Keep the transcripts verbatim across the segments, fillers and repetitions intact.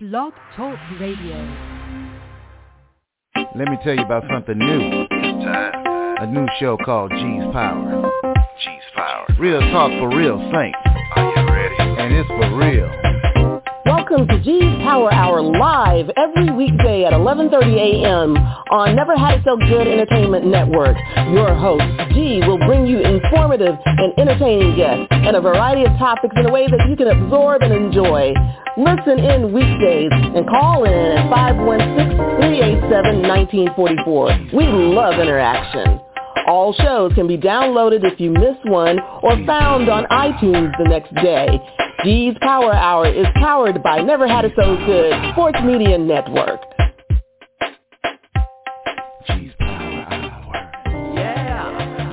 Blog Talk Radio. Let me tell you about something new. It's time. A new show called G's Power. G's Power. Real talk for real saints. Are you ready? And it's for real. Welcome to G's Power Hour live every weekday at eleven thirty a.m. on Never Had It So Good Entertainment Network. Your host, G, will bring you informative and entertaining guests and a variety of topics in a way that you can absorb and enjoy. Listen in weekdays and call in at five one six, three eight seven, one nine four four. We love interaction. All shows can be downloaded if you miss one or found on iTunes the next day. G's Power Hour is powered by Never Had It So Good Sports Media Network. G's Power Hour. Yeah.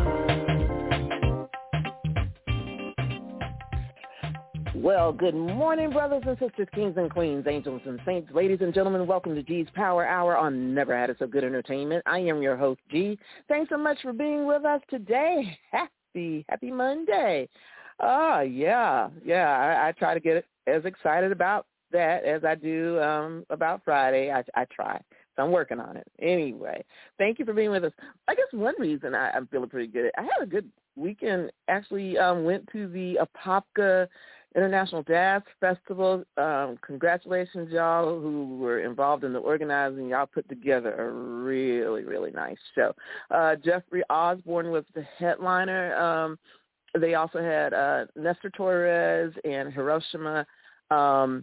Well, good morning, brothers and sisters, kings and queens, angels and saints. Ladies and gentlemen, welcome to G's Power Hour on Never Had It So Good Entertainment. I am your host, G. Thanks so much for being with us today. Happy, happy Monday. Oh, yeah, yeah. I, I try to get as excited about that as I do um, about Friday. I, I try. So I'm working on it. Anyway, thank you for being with us. I guess one reason I, I'm feeling pretty good, I had a good weekend. Actually um, went to the Apopka International Jazz Festival. Um, congratulations, y'all who were involved in the organizing. Y'all put together a really, really nice show. Uh, Jeffrey Osborne was the headliner. Um, they also had uh, Nestor Torres and Hiroshima. Um,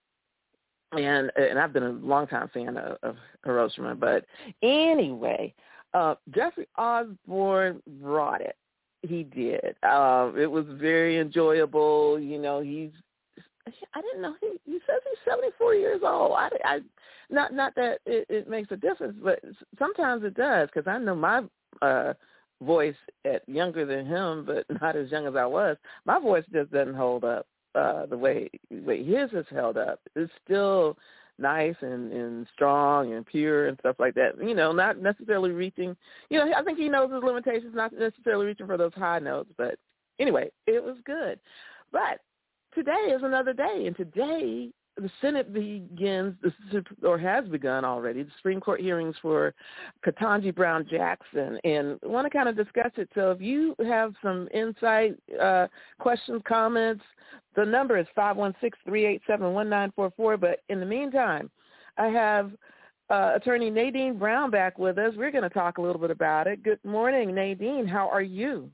and and I've been a longtime fan of, of Hiroshima. But anyway, uh, Jeffrey Osborne brought it. He did. Uh, it was very enjoyable. You know, he's, I didn't know, he, he says he's seventy-four years old. I, I, not not that it, it makes a difference, but sometimes it does, because I know my uh, voice at younger than him, but not as young as I was. My voice just doesn't hold up uh, the way, the way his has held up. It's still nice and, and strong and pure and stuff like that. You know, not necessarily reaching, you know, I think he knows his limitations, not necessarily reaching for those high notes. But anyway, it was good. But today is another day, and today the Senate begins, or has begun already, the Supreme Court hearings for Ketanji Brown Jackson, and I want to kind of discuss it. So if you have some insight, uh, questions, comments, the number is five one six, three eight seven, one nine four four. But in the meantime, I have uh, Attorney Nadine Brown back with us. We're going to talk a little bit about it. Good morning, Nadine. How are you?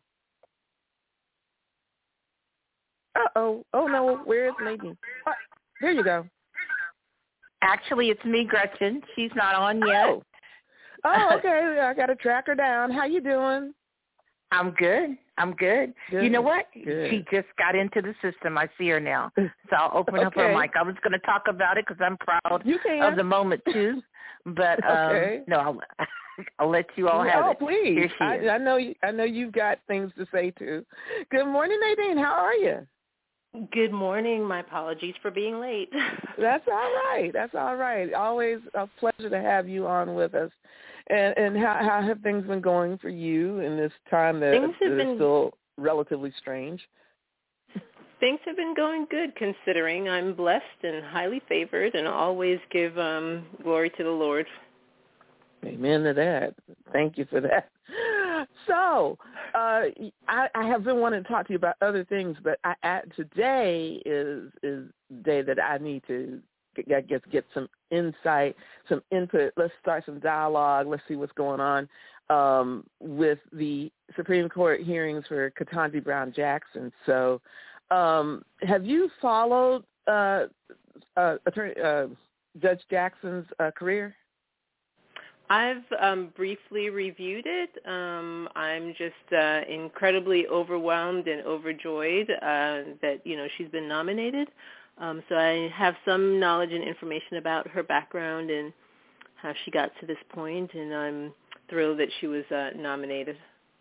Uh-oh. Oh, no. Where is Nadine? Oh, there you go. Actually, it's me, Gretchen. She's not on yet. Oh, oh okay. I got to track her down. How you doing? I'm good. I'm good. good. You know what? Good. She just got into the system. I see her now. So I'll open okay. up her mic. I was going to talk about it because I'm proud of the moment, too. But um, okay. no, I'll, I'll let you all have oh, it. Oh, please. Here she is. I, I, know you, I know you've got things to say, too. Good morning, Nadine. How are you? Good morning. My apologies for being late. That's all right. That's all right. Always a pleasure to have you on with us. And and how, how have things been going for you in this time that, things have that been, is still relatively strange? Things have been going good, considering I'm blessed and highly favored, and always give um, glory to the Lord. Amen to that. Thank you for that. So, uh, I, I have been wanting to talk to you about other things, but I, I, today is is the day that I need to get, get get some insight, some input. Let's start some dialogue. Let's see what's going on um, with the Supreme Court hearings for Ketanji Brown Jackson. So, um, have you followed uh, uh, Attorney uh, Judge Jackson's uh, career? I've um, briefly reviewed it. Um, I'm just uh, incredibly overwhelmed and overjoyed uh, that, you know, she's been nominated. Um, so I have some knowledge and information about her background and how she got to this point, and I'm thrilled that she was uh, nominated.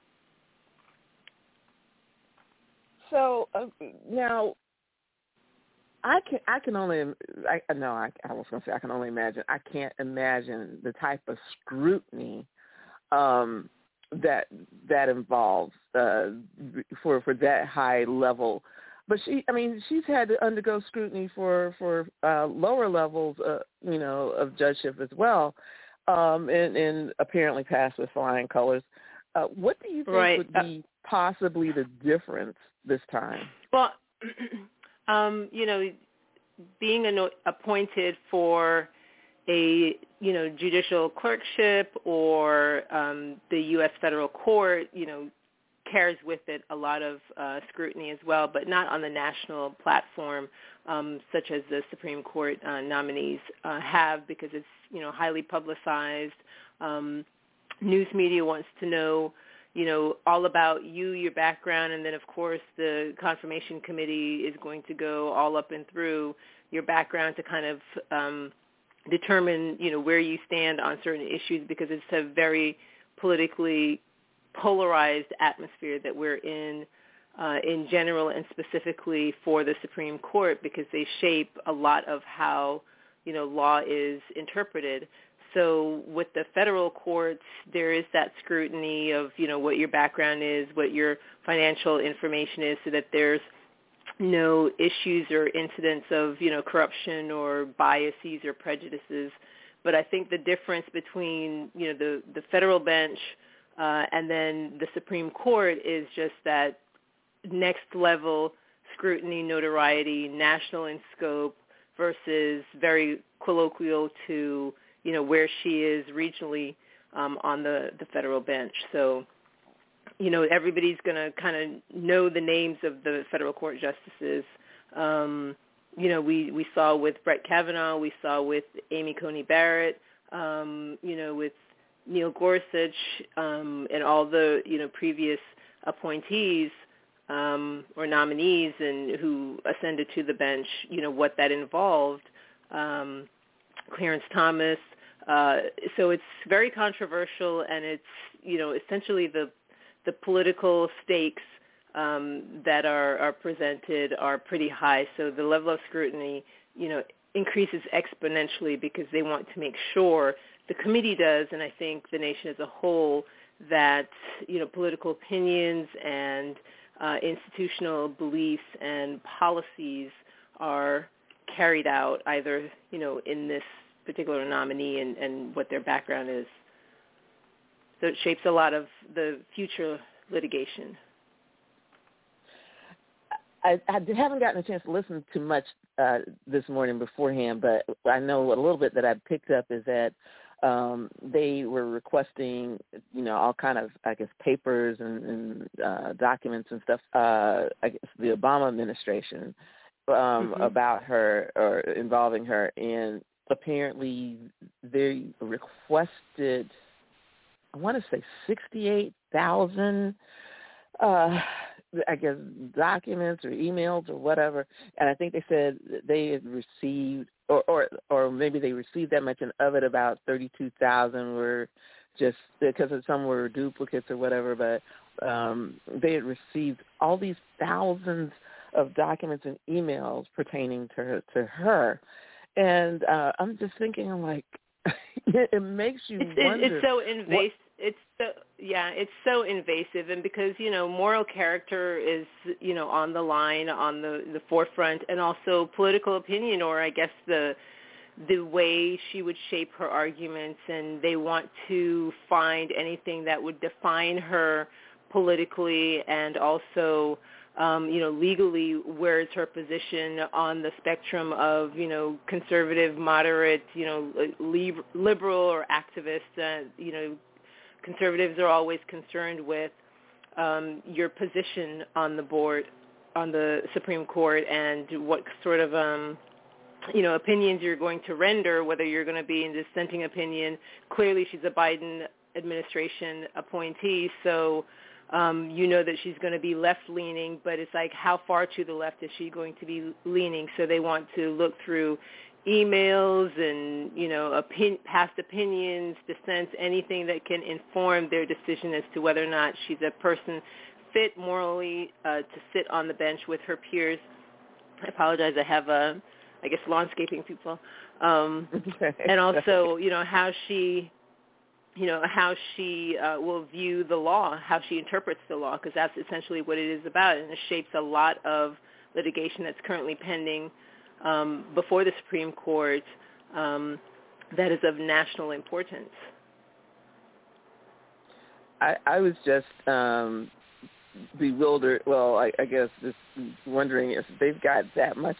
So uh, now, I can I can only I no I, I was going to say I can only imagine. I can't imagine the type of scrutiny um, that that involves uh, for for that high level but she, I mean, she's had to undergo scrutiny for for uh, lower levels, uh, you know, of judgeship as well, um, and, and apparently passed with flying colors. Uh, what do you think right. would be uh, possibly the difference this time? Well, um, you know, being an- appointed for a, you know, judicial clerkship or um, the U S federal court, you know, carries with it a lot of uh, scrutiny as well, but not on the national platform, um, such as the Supreme Court uh, nominees uh, have, because it's, you know, highly publicized. Um, news media wants to know, you know, all about you, your background, and then, of course, the confirmation committee is going to go all up and through your background to kind of um, determine, you know, where you stand on certain issues, because it's a very politically polarized atmosphere that we're in uh, in general, and specifically for the Supreme Court, because they shape a lot of how, you know, law is interpreted. So with the federal courts, there is that scrutiny of, you know, what your background is, what your financial information is, so that there's no issues or incidents of, you know, corruption or biases or prejudices. But I think the difference between, you know, the, the federal bench uh, and then the Supreme Court is just that next level scrutiny, notoriety, national in scope, versus very colloquial to, you know, where she is regionally um, on the, the federal bench. So, you know, everybody's going to kind of know the names of the federal court justices. Um, you know, we, we saw with Brett Kavanaugh, we saw with Amy Coney Barrett, um, you know, with Neil Gorsuch, um, and all the, you know, previous appointees um, or nominees and who ascended to the bench, you know, what that involved. Um, Clarence Thomas. Uh, so it's very controversial, and it's, you know, essentially the the political stakes um, that are, are presented are pretty high. So the level of scrutiny, you know, increases exponentially, because they want to make sure, the committee does, and I think the nation as a whole, that, you know, political opinions and uh, institutional beliefs and policies are carried out either, you know, in this particular nominee and, and what their background is. So it shapes a lot of the future litigation. I, I haven't gotten a chance to listen to much uh, this morning beforehand, but I know a little bit that I picked up is that um, they were requesting, you know, all kind of, I guess, papers and, and uh, documents and stuff, uh, I guess the Obama administration, um, mm-hmm. about her or involving her. And apparently they requested, I want to say sixty-eight thousand, uh, I guess, documents or emails or whatever. And I think they said they had received, or, or, or maybe they received that much, and of it about thirty-two thousand were just, because some were duplicates or whatever, but um, they had received all these thousands of documents and emails pertaining to her. To her. And uh, I'm just thinking, I'm like, it makes you it's, wonder. It's so invasive. It's so, yeah, it's so invasive, and because, you know, moral character is, you know, on the line, on the, the forefront, and also political opinion, or I guess the the way she would shape her arguments, and they want to find anything that would define her politically and also, um, you know, legally, where is her position on the spectrum of, you know, conservative, moderate, you know, li- liberal or activist. Uh, you know, conservatives are always concerned with um, your position on the board, on the Supreme Court, and what sort of, um, you know, opinions you're going to render, whether you're going to be in dissenting opinion. Clearly, she's a Biden administration appointee, so Um, you know that she's going to be left-leaning, but it's like, how far to the left is she going to be leaning? So they want to look through emails and, you know, opin- past opinions, dissents, anything that can inform their decision as to whether or not she's a person fit morally uh, to sit on the bench with her peers. I apologize. I have, uh, I guess, landscaping people. Um, and also, you know, how she... you know, how she uh, will view the law, how she interprets the law, because that's essentially what it is about, and it shapes a lot of litigation that's currently pending um, before the Supreme Court um, that is of national importance. I, I was just um, bewildered. Well, I, I guess just wondering if they've got that much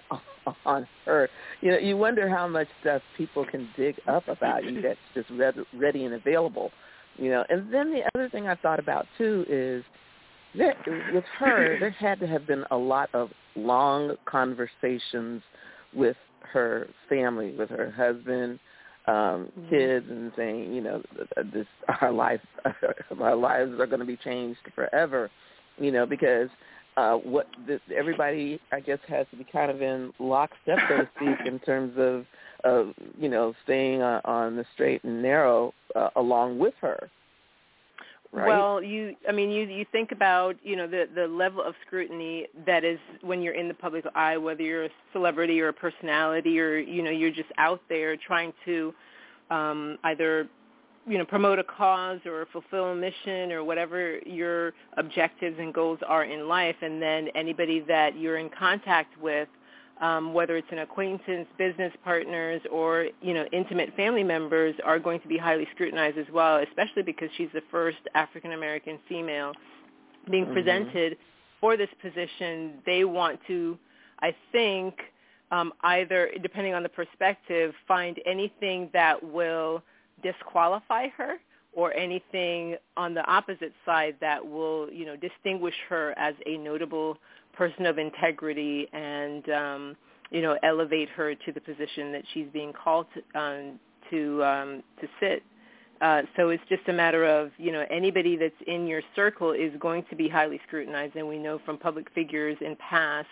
on her. You know, you wonder how much stuff people can dig up about you that's just ready and available. You know, and then the other thing I thought about too is that with her, there had to have been a lot of long conversations with her family, with her husband, um, mm-hmm. kids, and saying, you know, this our life, our lives are going to be changed forever. You know, because uh, what this, everybody, I guess, has to be kind of in lockstep, so to speak, in terms of, of you know, staying on, on the straight and narrow uh, along with her. Right? Well, you, I mean, you you think about, you know, the, the level of scrutiny that is when you're in the public eye, whether you're a celebrity or a personality or, you know, you're just out there trying to um, either, you know, promote a cause or fulfill a mission or whatever your objectives and goals are in life. And then anybody that you're in contact with, Um, whether it's an acquaintance, business partners, or, you know, intimate family members are going to be highly scrutinized as well, especially because she's the first African-American female being mm-hmm. presented for this position. They want to, I think, um, either, depending on the perspective, find anything that will disqualify her or anything on the opposite side that will, you know, distinguish her as a notable person of integrity and, um, you know, elevate her to the position that she's being called to um, to, um, to sit. Uh, so it's just a matter of, you know, anybody that's in your circle is going to be highly scrutinized. And we know from public figures in past,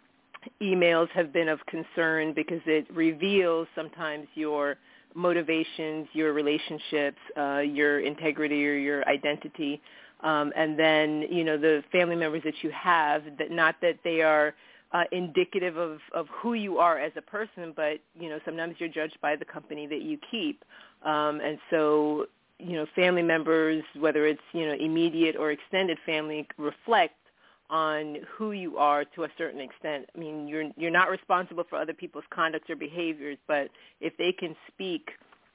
emails have been of concern because it reveals sometimes your motivations, your relationships, uh, your integrity or your identity. Um, and then, you know, the family members that you have, that not that they are uh, indicative of, of who you are as a person, but, you know, sometimes you're judged by the company that you keep. Um, and so, you know, family members, whether it's, you know, immediate or extended family, reflect on who you are to a certain extent. I mean, you're you're not responsible for other people's conduct or behaviors, but if they can speak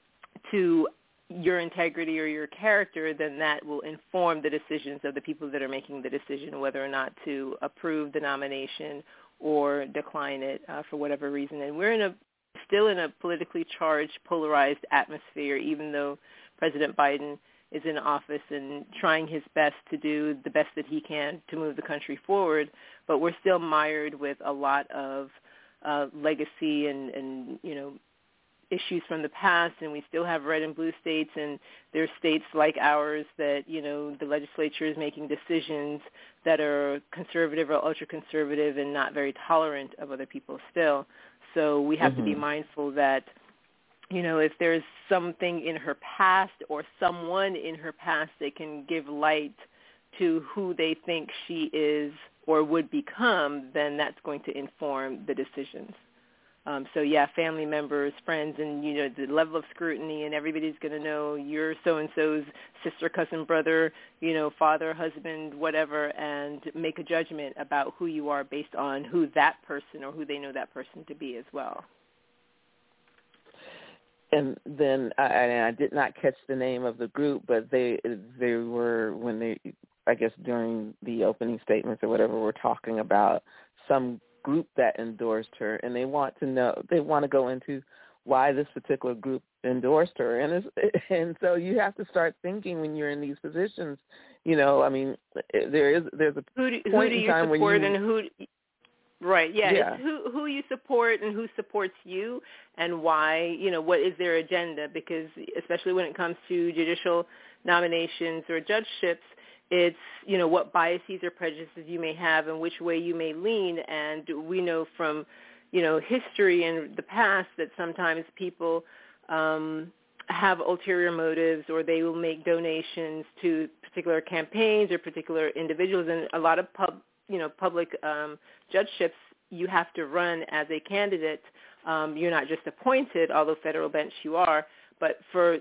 to your integrity or your character, then that will inform the decisions of the people that are making the decision whether or not to approve the nomination or decline it uh, for whatever reason. And we're in a still in a politically charged, polarized atmosphere, even though President Biden is in office and trying his best to do the best that he can to move the country forward. But we're still mired with a lot of uh, legacy and, and, you know, issues from the past, and we still have red and blue states, and there are states like ours that, you know, the legislature is making decisions that are conservative or ultra-conservative and not very tolerant of other people still. So we have mm-hmm. to be mindful that, you know, if there's something in her past or someone in her past that can give light to who they think she is or would become, then that's going to inform the decisions. Um, so, yeah, family members, friends, and, you know, the level of scrutiny, and everybody's going to know you're so-and-so's sister, cousin, brother, you know, father, husband, whatever, and make a judgment about who you are based on who that person or who they know that person to be as well. And then I, I did not catch the name of the group, but they they were, when they, I guess during the opening statements or whatever, were talking about some group that endorsed her, and they want to know, they want to go into why this particular group endorsed her. And it's, and so you have to start thinking when you're in these positions, you know, I mean, there is, there's a who do, point who do in time you support when you, and who, right, yeah, yeah. It's who, who you support and who supports you and why, you know, what is their agenda, because especially when it comes to judicial nominations or judgeships, it's, you know, what biases or prejudices you may have and which way you may lean. And we know from, you know, history and the past that sometimes people um, have ulterior motives, or they will make donations to particular campaigns or particular individuals. And a lot of pub, you know, public um, judgeships, you have to run as a candidate. Um, you're not just appointed, although federal bench you are. But for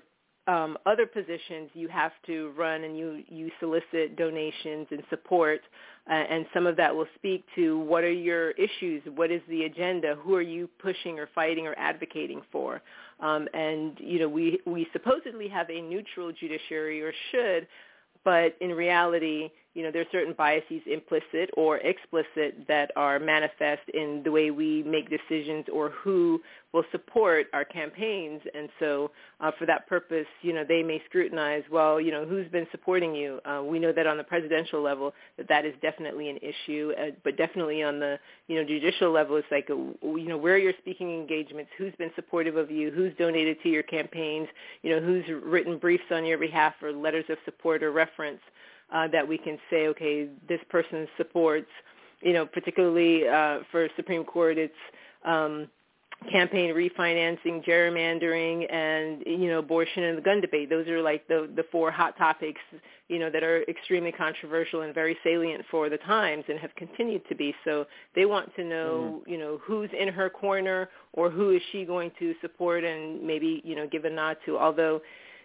um, other positions, you have to run and you, you solicit donations and support, uh, and some of that will speak to what are your issues, what is the agenda, who are you pushing or fighting or advocating for. Um, and, you know, we, we supposedly have a neutral judiciary, or should, but in reality, you know, there are certain biases, implicit or explicit, that are manifest in the way we make decisions or who will support our campaigns. And so uh, for that purpose, you know, they may scrutinize, well, you know, who's been supporting you? Uh, we know that on the presidential level that that is definitely an issue, uh, but definitely on the, you know, judicial level, it's like, you know, where are your speaking engagements? Who's been supportive of you? Who's donated to your campaigns? You know, who's written briefs on your behalf or letters of support or reference? Uh, that we can say, okay, this person supports, you know, particularly uh, for Supreme Court, it's um, campaign refinancing, gerrymandering, and, you know, abortion and the gun debate. Those are like the, the four hot topics, you know, that are extremely controversial and very salient for the times and have continued to be. So they want to know, mm-hmm. you know, who's in her corner or who is she going to support and maybe, you know, give a nod to. Although,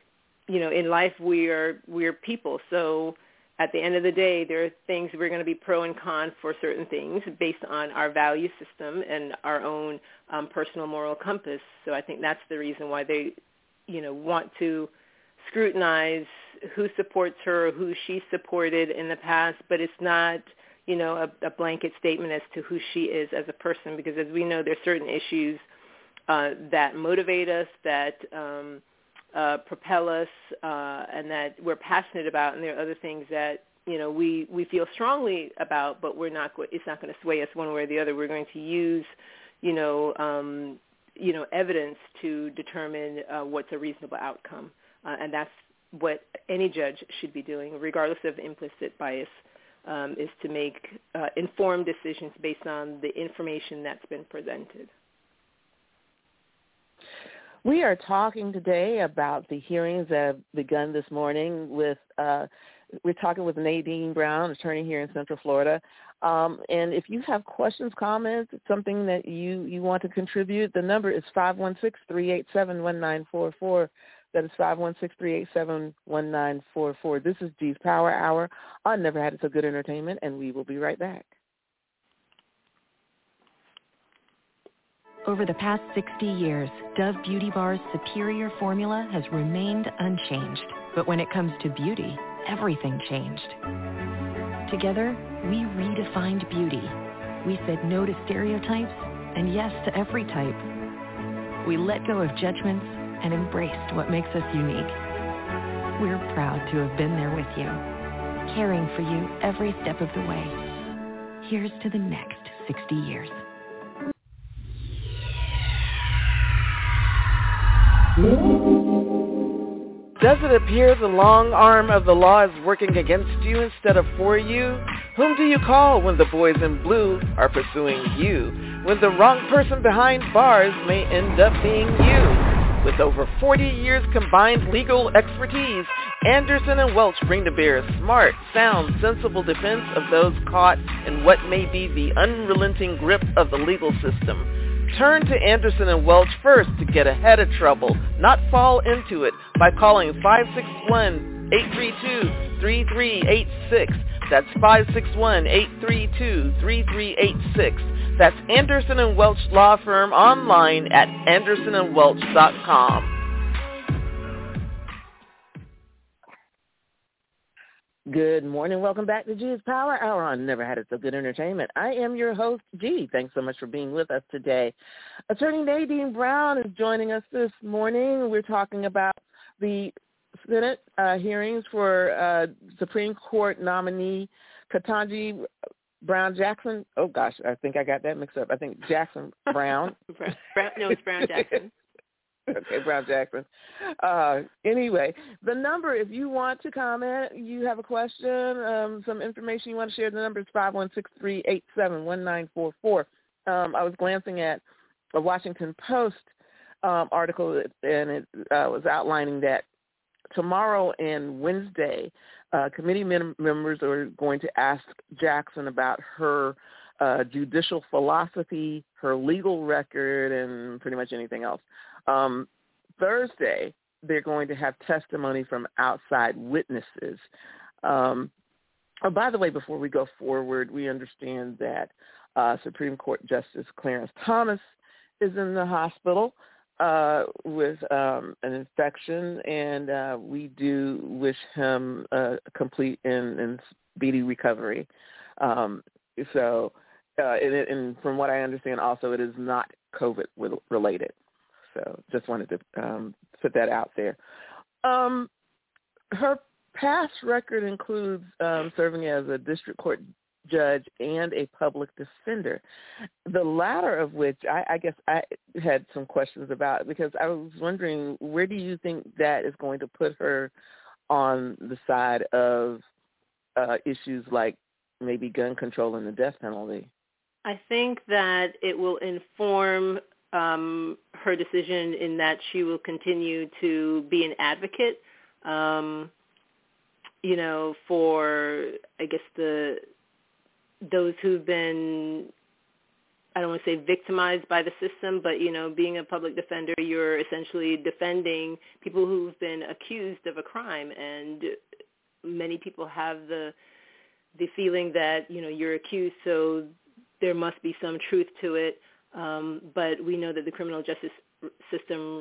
you know, in life we are we're people, so at the end of the day, there are things we're going to be pro and con for certain things based on our value system and our own um, personal moral compass. So I think that's the reason why they, you know, want to scrutinize who supports her or who she supported in the past, but it's not, you know, a, a blanket statement as to who she is as a person, because as we know, there are certain issues uh, that motivate us, that um, Uh, propel us, uh, and that we're passionate about, and there are other things that, you know, we, we feel strongly about, but we're not. It's not going to sway us one way or the other. We're going to use, you know, um, you know, evidence to determine uh, what's a reasonable outcome, uh, and that's what any judge should be doing, regardless of implicit bias, um, is to make uh, informed decisions based on the information that's been presented. We are talking today about the hearings that have begun this morning with, uh, we're talking with Nadine Brown, attorney here in Central Florida. Um, and if you have questions, comments, something that you, you want to contribute, the number is five one six, three eight seven, one nine four four. That is five one six, three eight seven, one nine four four. This is G's Power Hour on Never Had It So Good Entertainment, and we will be right back. Over the past sixty years, Dove Beauty Bar's superior formula has remained unchanged. But when it comes to beauty, everything changed. Together, we redefined beauty. We said no to stereotypes and yes to every type. We let go of judgments and embraced what makes us unique. We're proud to have been there with you, caring for you every step of the way. Here's to the next sixty years. Does it appear the long arm of the law is working against you instead of for you? Whom do you call when the boys in blue are pursuing you? When the wrong person behind bars may end up being you? With over forty years combined legal expertise, Anderson and Welch bring to bear a smart, sound, sensible defense of those caught in what may be the unrelenting grip of the legal system. Turn to Anderson and Welch first to get ahead of trouble, not fall into it, by calling five six one, eight three two, three three eight six. That's five six one, eight three two, three three eight six. That's Anderson and Welch Law Firm online at anderson and welch dot com. Good morning. Welcome back to G's Power Hour on Never Had It So Good Entertainment. I am your host, G. Thanks so much for being with us today. Attorney Nadine Brown is joining us this morning. We're talking about the Senate uh, hearings for uh, Supreme Court nominee Ketanji Brown Jackson. Oh, gosh, I think I got that mixed up. I think Jackson Brown. Brown no, it's Brown Jackson. Okay, Brown Jackson. Uh, anyway, the number, if you want to comment, you have a question, um, some information you want to share, the number is five one six, three eight seven, one nine four four. Um, I was glancing at a Washington Post um, article, and it uh, was outlining that tomorrow and Wednesday, uh, committee mem- members are going to ask Jackson about her uh, judicial philosophy, her legal record, and pretty much anything else. Um, Thursday, they're going to have testimony from outside witnesses. Um, oh, by the way, before we go forward, we understand that uh, Supreme Court Justice Clarence Thomas is in the hospital uh, with um, an infection, and uh, we do wish him a complete and, and speedy recovery. Um, so, uh, and, and from what I understand, also it is not COVID related. So, just wanted to um, put that out there. Um, her past record includes um, serving as a district court judge and a public defender, the latter of which I, I guess I had some questions about, because I was wondering, where do you think that is going to put her on the side of uh, issues like maybe gun control and the death penalty? I think that it will inform um, her decision in that she will continue to be an advocate, um, you know, for, I guess, the those who've been, I don't want to say victimized by the system, but, you know, being a public defender, you're essentially defending people who've been accused of a crime. And many people have the the feeling that, you know, you're accused, so there must be some truth to it. Um, but we know that the criminal justice system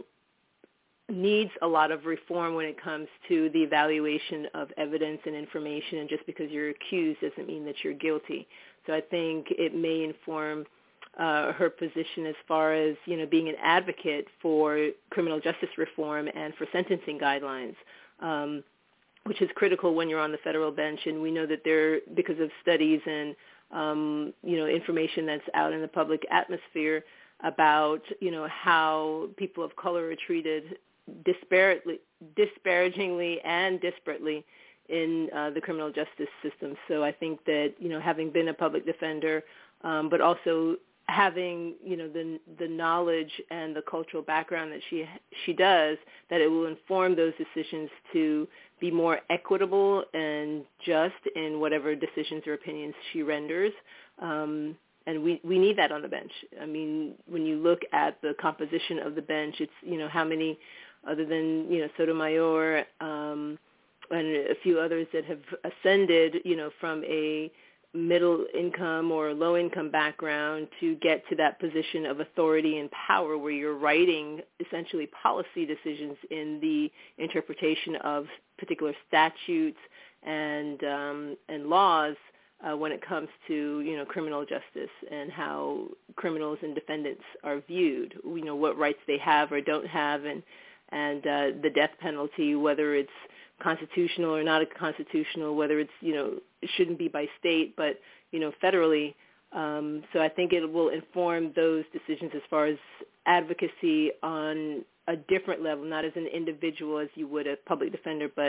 needs a lot of reform when it comes to the evaluation of evidence and information, and just because you're accused doesn't mean that you're guilty. So I think it may inform uh, her position as far as, you know, being an advocate for criminal justice reform and for sentencing guidelines, um, which is critical when you're on the federal bench. And we know that there, because of studies and, um, you know, information that's out in the public atmosphere about, you know, how people of color are treated disparately, disparagingly and disparately in uh, the criminal justice system. So I think that, you know, having been a public defender, um, but also having, you know, the the knowledge and the cultural background that she she does, that it will inform those decisions to be more equitable and just in whatever decisions or opinions she renders. Um, and we, we need that on the bench. I mean, when you look at the composition of the bench, it's, you know, how many, other than, you know, Sotomayor um, and a few others that have ascended, you know, from a middle income or low income background to get to that position of authority and power where you're writing essentially policy decisions in the interpretation of particular statutes and um, and laws uh, when it comes to, you know, criminal justice and how criminals and defendants are viewed, you know, what rights they have or don't have, and and uh, the death penalty, whether it's constitutional or not constitutional, whether it's, you know, it shouldn't be by state, but, you know, federally. Um, so I think it will inform those decisions as far as advocacy on a different level, not as an individual as you would a public defender, but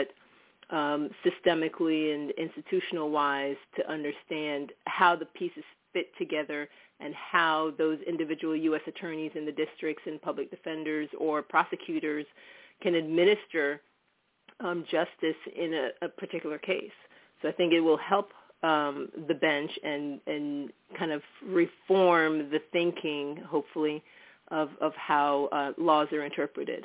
um, systemically and institutional-wise, to understand how the pieces fit together and how those individual U S attorneys in the districts and public defenders or prosecutors can administer um, justice in a, a particular case. So I think it will help um, the bench and, and kind of reform the thinking, hopefully, of, of how uh, laws are interpreted.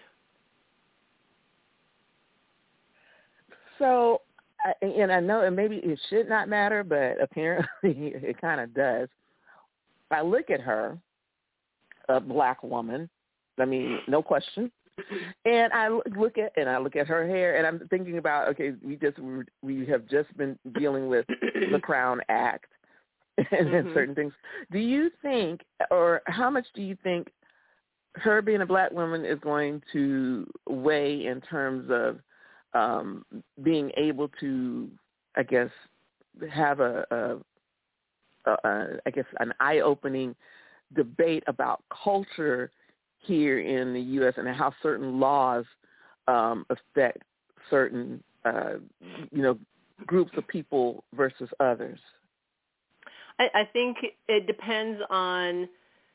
So, and I know, and maybe it should not matter, but apparently it kind of does. I look at her, a black woman, I mean, no question, and I look at and I look at her hair, and I'm thinking about, okay, we just we have just been dealing with the Crown Act and, mm-hmm. and certain things. Do you think, or how much do you think her being a black woman is going to weigh in terms of um, being able to, I guess, have a, a Uh, I guess an eye-opening debate about culture here in the U S and how certain laws um, affect certain, uh, you know, groups of people versus others? I, I think it depends on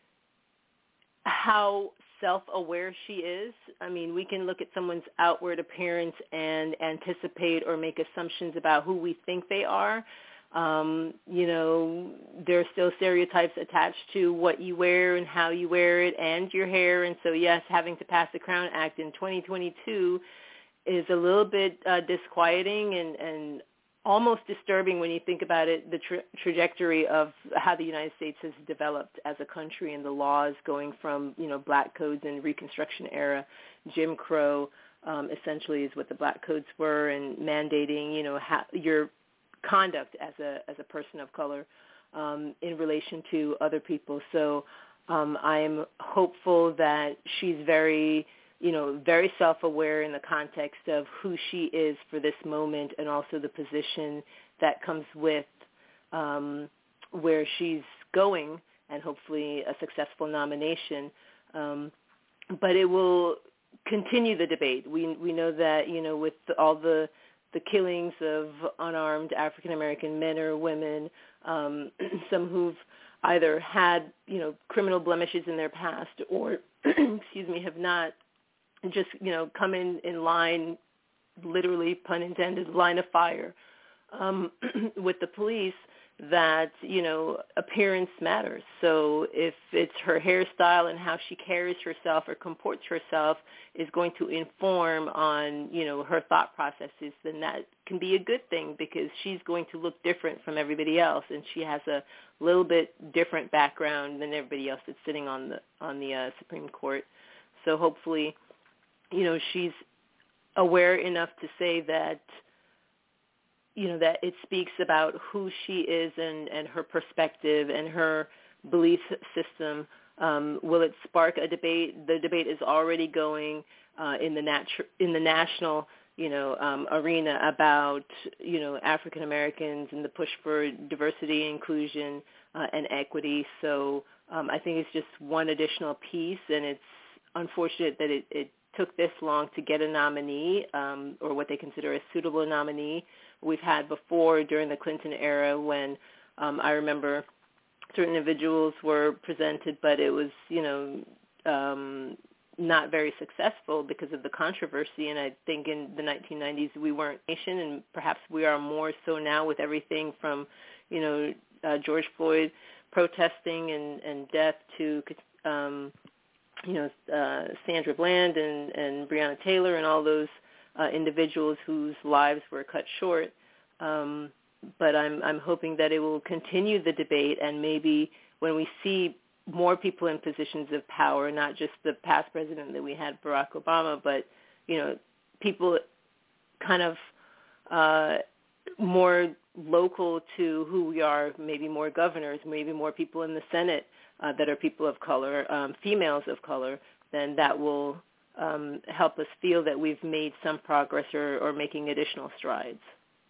how self-aware she is. I mean, we can look at someone's outward appearance and anticipate or make assumptions about who we think they are. Um, you know, there are still stereotypes attached to what you wear and how you wear it and your hair. And so, yes, having to pass the Crown Act in twenty twenty-two is a little bit uh, disquieting and, and almost disturbing when you think about it, the tra- trajectory of how the United States has developed as a country and the laws going from, you know, black codes in Reconstruction era, Jim Crow, um, essentially is what the black codes were, and mandating, you know, how, your conduct as a as a person of color um, in relation to other people. So um, I am hopeful that she's very, you know, very self-aware in the context of who she is for this moment, and also the position that comes with um, where she's going, and hopefully a successful nomination. Um, but it will continue the debate. We we know that, you know, with all the the killings of unarmed African-American men or women, um, some who've either had, you know, criminal blemishes in their past or, excuse me, have not, just, you know, come in, in line, literally, pun intended, line of fire um, with the police, that, you know, appearance matters. So if it's her hairstyle and how she carries herself or comports herself is going to inform on, you know, her thought processes, then that can be a good thing, because she's going to look different from everybody else, and she has a little bit different background than everybody else that's sitting on the on the uh, Supreme Court. So hopefully, you know, she's aware enough to say that, you know, that it speaks about who she is and, and her perspective and her belief system. Um, will it spark a debate? The debate is already going uh, in the natu- in the national, you know, um, arena about, you know, African Americans and the push for diversity, inclusion, uh, and equity. So um, I think it's just one additional piece, and it's unfortunate that it, it took this long to get a nominee, um, or what they consider a suitable nominee. We've had before during the Clinton era when um, I remember certain individuals were presented, but it was, you know, um, not very successful because of the controversy. And I think in the nineteen nineties we weren't a nation, and perhaps we are more so now with everything from, you know, uh, George Floyd protesting and, and death to, um, you know, uh, Sandra Bland and, and Breonna Taylor and all those uh, individuals whose lives were cut short. Um, but I'm I'm hoping that it will continue the debate, and maybe when we see more people in positions of power, not just the past president that we had, Barack Obama, but, you know, people kind of uh, more local to who we are, maybe more governors, maybe more people in the Senate uh, that are people of color, um, females of color, then that will um, help us feel that we've made some progress or, or making additional strides.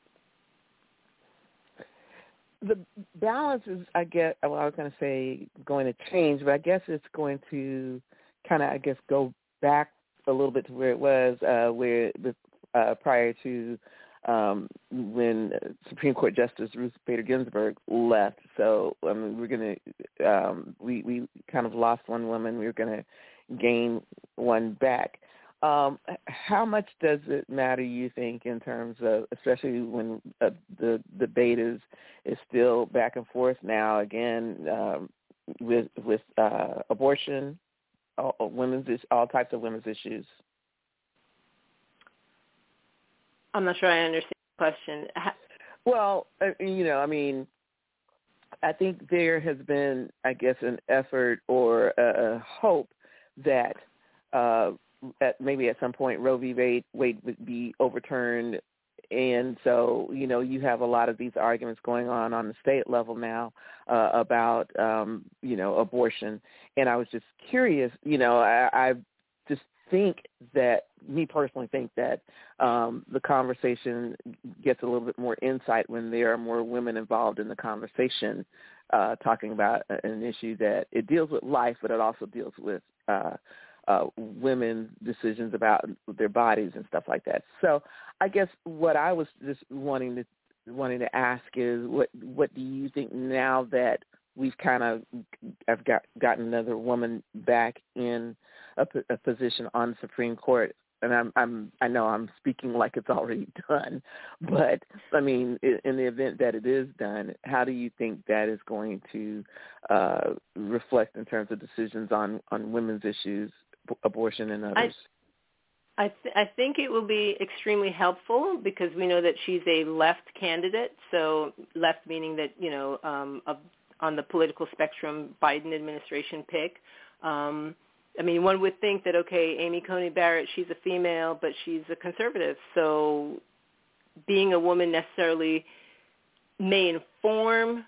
The balance is, I guess, well, I was going to say going to change, but I guess it's going to kind of, I guess, go back a little bit to where it was, uh, where uh, prior to um, when Supreme Court Justice Ruth Bader Ginsburg left. So, I mean, we're going to, um, we, we kind of lost one woman. We were going to gain one back. Um, how much does it matter, you think, in terms of, especially when uh, the debate is is still back and forth now again um, with with uh, abortion, all, women's all types of women's issues? I'm not sure I understand the question. Well, uh, you know, I mean, I think there has been, I guess, an effort or a, a hope that. Uh, At maybe at some point Roe v. Wade, Wade would be overturned, and so you know you have a lot of these arguments going on on the state level now uh, about um, you know abortion. And I was just curious, you know, I, I just think that me personally think that um, the conversation gets a little bit more insight when there are more women involved in the conversation, uh, talking about an issue that it deals with life, but it also deals with uh, Uh, women's decisions about their bodies and stuff like that. So I guess what I was just wanting to wanting to ask is what what do you think now that we've kind of I've got gotten another woman back in a, a position on the Supreme Court? and I'm, I'm, I know I'm speaking like it's already done, but I mean, in, in the event that it is done, how do you think that is going to uh, reflect in terms of decisions on, on women's issues, abortion and others? I, I, th- I think it will be extremely helpful because we know that she's a left candidate, so left meaning that, you know, um, a, on the political spectrum, Biden administration pick. Um, I mean, one would think that, okay, Amy Coney Barrett, she's a female, but she's a conservative. So being a woman necessarily may inform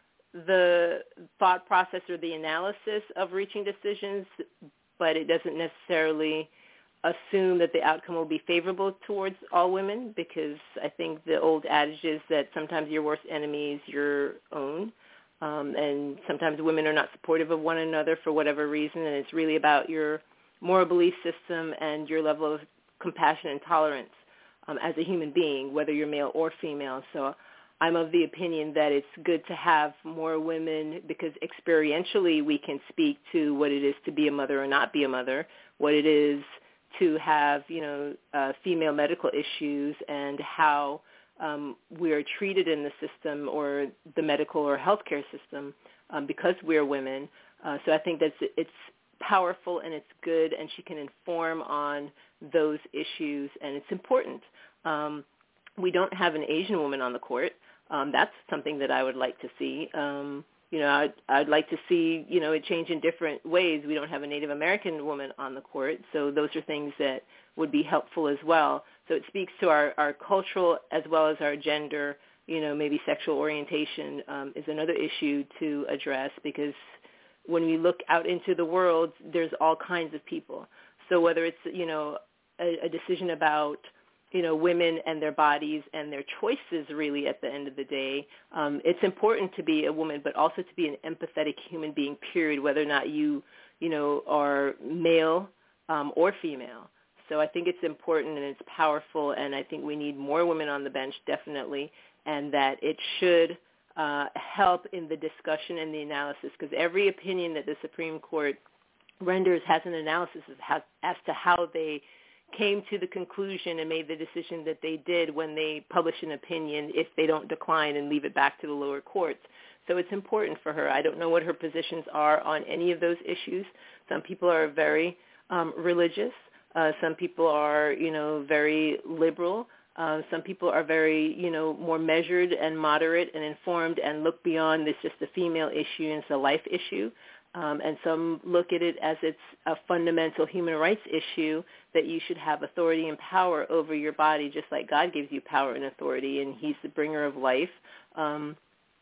the thought process or the analysis of reaching decisions, but it doesn't necessarily assume that the outcome will be favorable towards all women, because I think the old adage is that sometimes your worst enemy is your own. Um, and sometimes women are not supportive of one another for whatever reason, and it's really about your moral belief system and your level of compassion and tolerance um, as a human being, whether you're male or female. So I'm of the opinion that it's good to have more women because experientially we can speak to what it is to be a mother or not be a mother, what it is to have, you know, uh, female medical issues and how Um, we are treated in the system or the medical or healthcare system um, because we're women. Uh, so I think that's it's powerful and it's good, and she can inform on those issues, and it's important. Um, we don't have an Asian woman on the court. Um, that's something that I would like to see. Um, you know, I'd, I'd like to see, you know, it change in different ways. We don't have a Native American woman on the court, so those are things that would be helpful as well. So it speaks to our, our cultural as well as our gender, you know, maybe sexual orientation um, is another issue to address, because when we look out into the world, there's all kinds of people. So whether it's, you know, a, a decision about, you know, women and their bodies and their choices really at the end of the day, um, it's important to be a woman, but also to be an empathetic human being, period, whether or not you, you know, are male um, or female. So I think it's important and it's powerful, and I think we need more women on the bench, definitely, and that it should uh, help in the discussion and the analysis, because every opinion that the Supreme Court renders has an analysis as, how, as to how they came to the conclusion and made the decision that they did when they publish an opinion, if they don't decline and leave it back to the lower courts. So it's important for her. I don't know what her positions are on any of those issues. Some people are very um, religious. Uh, some people are, you know, very liberal. Uh, some people are very, you know, more measured and moderate and informed and look beyond this just a female issue and it's a life issue. Um, and some look at it as it's a fundamental human rights issue that you should have authority and power over your body, just like God gives you power and authority, and he's the bringer of life, um,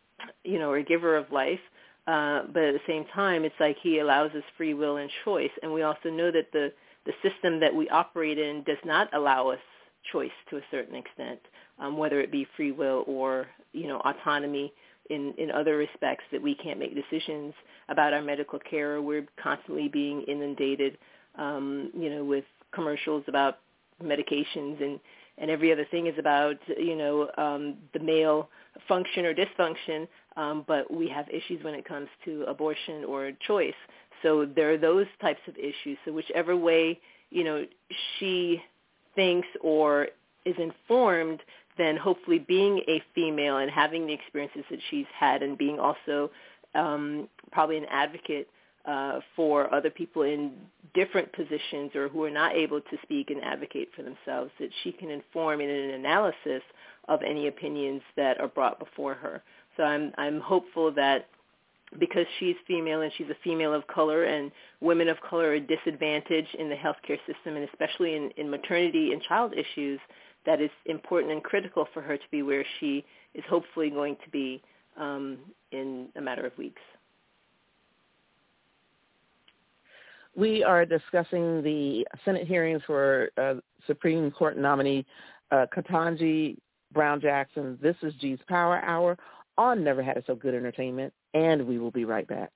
you know, or giver of life. Uh, but at the same time, it's like he allows us free will and choice. And we also know that the The system that we operate in does not allow us choice to a certain extent, um, whether it be free will or, you know, autonomy in, in other respects, that we can't make decisions about our medical care. We're constantly being inundated, um, you know, with commercials about medications, and, and every other thing is about, you know, um, the male function or dysfunction, um, but we have issues when it comes to abortion or choice. So there are those types of issues. So whichever way, you know, she thinks or is informed, then hopefully being a female and having the experiences that she's had, and being also um, probably an advocate uh, for other people in different positions or who are not able to speak and advocate for themselves, that she can inform in an analysis of any opinions that are brought before her. So I'm I'm hopeful that, because she's female and she's a female of color, and women of color are disadvantaged in the healthcare system, and especially in, in maternity and child issues, that it's important and critical for her to be where she is hopefully going to be um, in a matter of weeks. We are discussing the Senate hearings for uh, Supreme Court nominee uh, Ketanji Brown Jackson. This is G's Power Hour on Never Had It So Good Entertainment, and we will be right back.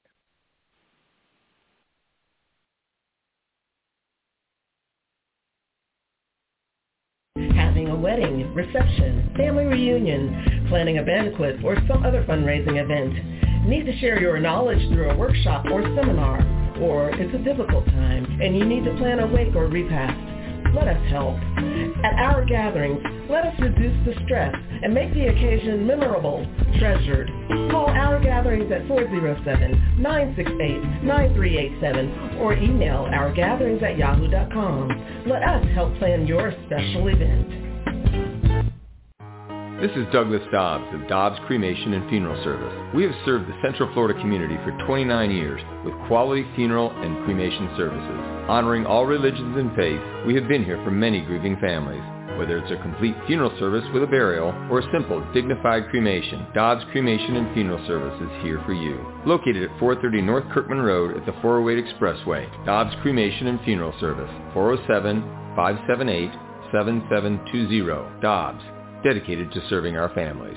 Having a wedding, reception, family reunion, planning a banquet, or some other fundraising event. Need to share your knowledge through a workshop or seminar, or it's a difficult time and you need to plan a wake or repast. let us help. At our gatherings, let us reduce the stress and make the occasion memorable, treasured. Call Our Gatherings at four oh seven, nine six eight, nine three eight seven or email ourgatherings at yahoo dot com. Let us help plan your special event. This is Douglas Dobbs of Dobbs Cremation and Funeral Service. We have served the Central Florida community for twenty-nine years with quality funeral and cremation services. Honoring all religions and faiths, we have been here for many grieving families. Whether it's a complete funeral service with a burial or a simple, dignified cremation, Dobbs Cremation and Funeral Service is here for you. Located at four thirty North Kirkman Road at the four oh eight Expressway, Dobbs Cremation and Funeral Service, four oh seven, five seven eight, seven seven two zero. Dobbs, dedicated to serving our families.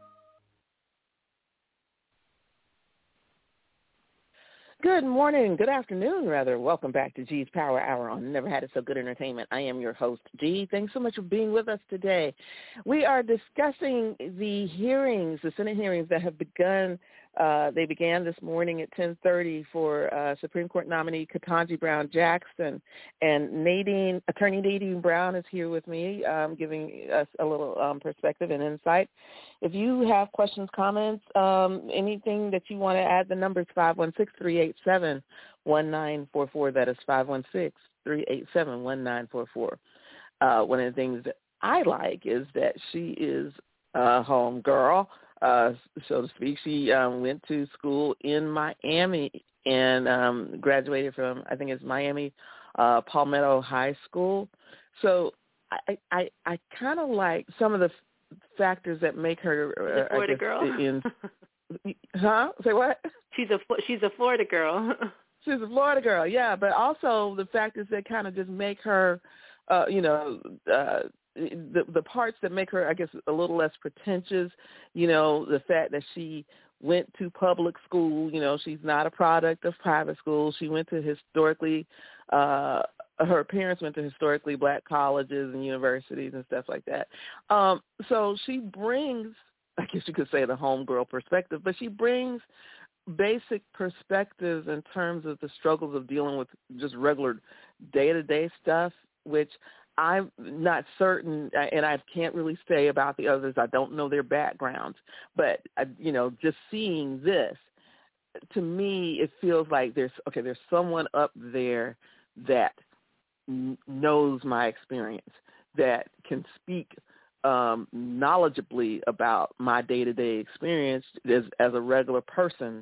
Good morning, good afternoon, rather. Welcome back to G's Power Hour on Never Had It So Good Entertainment. I am your host, G. Thanks so much for being with us today. We are discussing the hearings, the Senate hearings that have begun. Uh, they began this morning at ten thirty for uh, Supreme Court nominee Ketanji Brown Jackson. And Nadine, Attorney Nadine Brown is here with me, um, giving us a little um, perspective and insight. If you have questions, comments, um, anything that you want to add, the number is five one six, three eight seven, one nine four four. That is five one six, three eight seven, one nine four four. Uh, one of the things that I like is that she is a home girl, uh, so to speak. She um, went to school in Miami and um, graduated from, I think it's Miami uh, Palmetto High School. So I, I, I kind of like some of the factors that make her uh, a Florida I guess, girl. In, huh? Say what? She's a she's a Florida girl. She's a Florida girl, yeah. But also the factors that kind of just make her, uh, you know, uh, the the parts that make her, I guess, a little less pretentious. You know, the fact that she went to public school. You know, she's not a product of private school. She went to historically. Uh, her parents went to historically black colleges and universities and stuff like that. Um, so she brings, I guess you could say, the homegirl perspective, but she brings basic perspectives in terms of the struggles of dealing with just regular day-to-day stuff, which I'm not certain, and I can't really say about the others. I don't know their backgrounds, but, you know, just seeing this, to me, it feels like there's, okay, there's someone up there that knows my experience, that can speak um, knowledgeably about my day-to-day experience as, as a regular person,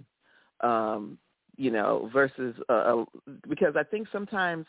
um, you know, versus uh, because I think sometimes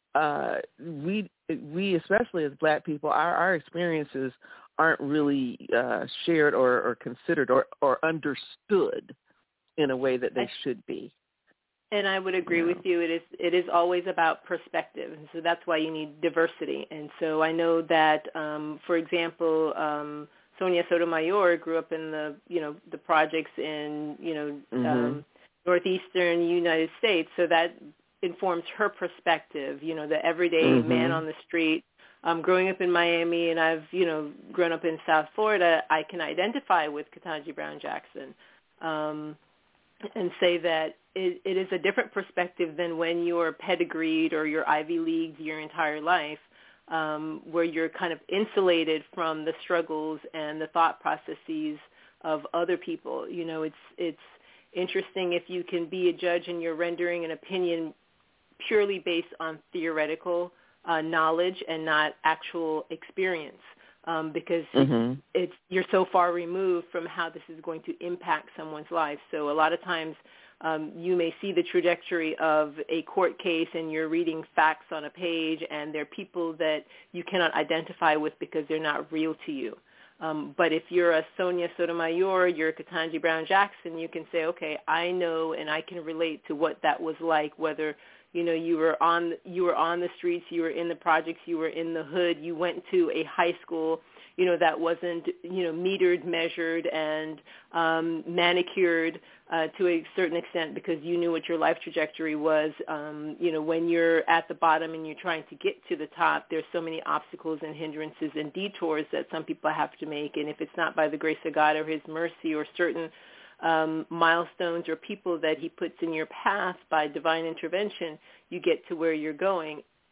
uh, we, we especially as black people, our, our experiences aren't really uh, shared or, or considered or, or understood in a way that they should be. And I would agree with you. It is it is always about perspective, and so that's why you need diversity. And so I know that, um, for example, um, Sonia Sotomayor grew up in the you know the projects in you know mm-hmm. um, northeastern United States, so that informs her perspective. You know, the everyday mm-hmm. man on the street. Um, growing up in Miami, and I've you know grown up in South Florida, I can identify with Ketanji Brown Jackson. Um, and say that it, it is a different perspective than when you're pedigreed or you're Ivy Leagued your entire life, um, where you're kind of insulated from the struggles and the thought processes of other people. You know, it's it's interesting if you can be a judge and you're rendering an opinion purely based on theoretical uh, knowledge and not actual experience. Um, because mm-hmm. it's you're so far removed from how this is going to impact someone's life. So a lot of times um, you may see the trajectory of a court case and you're reading facts on a page, and they're people that you cannot identify with because they're not real to you. Um, but if you're a Sonia Sotomayor, you're a Ketanji Brown Jackson, you can say, okay, I know and I can relate to what that was like, whether you know, you were on you were on the streets, you were in the projects, you were in the hood, you went to a high school, you know, that wasn't, you know, metered, measured, and um, manicured uh, to a certain extent because you knew what your life trajectory was. Um, you know, when you're at the bottom and you're trying to get to the top, there's so many obstacles and hindrances and detours that some people have to make. And if it's not by the grace of God or his mercy or certain Um, milestones or people that he puts in your path by divine intervention, you get to where you're going.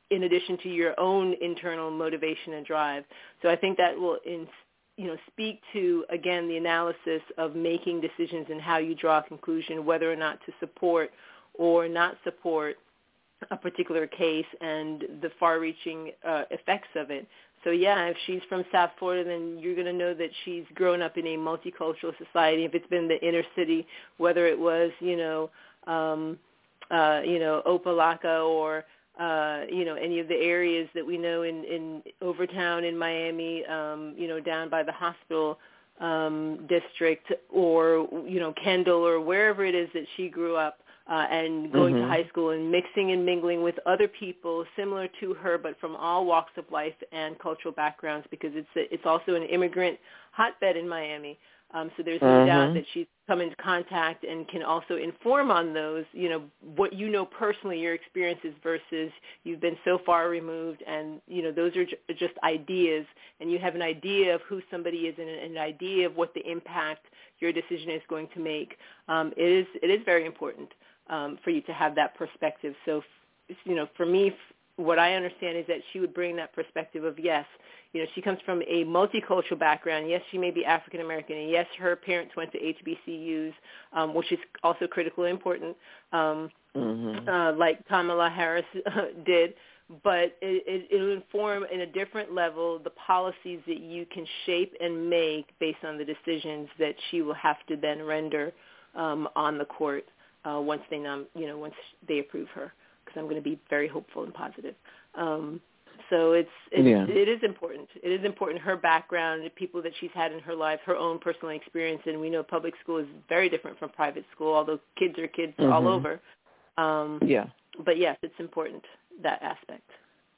in addition to your own internal motivation and drive. So I think that will, in, you know, speak to, again, the analysis of making decisions and how you draw a conclusion, whether or not to support or not support a particular case and the far-reaching uh, effects of it. So, yeah, if she's from South Florida, then you're going to know that she's grown up in a multicultural society. If it's been the inner city, whether it was, you know, um, uh, you know, Opelika or, uh, you know, any of the areas that we know in, in Overtown in Miami, um, you know, down by the hospital um, district, or, you know, Kendall, or wherever it is that she grew up. Uh, and going mm-hmm. to high school and mixing and mingling with other people similar to her, but from all walks of life and cultural backgrounds, because it's a, it's also an immigrant hotbed in Miami. Um, so there's no mm-hmm. doubt that she's come into contact and can also inform on those, you know, what you know personally, your experiences versus you've been so far removed, and, you know, those are j- just ideas, and you have an idea of who somebody is and an idea of what the impact your decision is going to make. Um, it is it is very important. Um, for you to have that perspective. So, you know, for me, what I understand is that she would bring that perspective of, yes, you know, she comes from a multicultural background. Yes, she may be African American, and yes, her parents went to H B C Us, um, which is also critically important, um, mm-hmm. uh, like Kamala Harris uh, did. But it, it, it will inform in a different level the policies that you can shape and make based on the decisions that she will have to then render um, on the court. Uh, once they, nom- you know, once they approve her, because I'm going to be very hopeful and positive. Um, so it's, it's yeah. it is important. It is important. Her background, the people that she's had in her life, her own personal experience, and we know public school is very different from private school, although kids are kids mm-hmm. all over. Um, yeah. But yes, it's important, that aspect.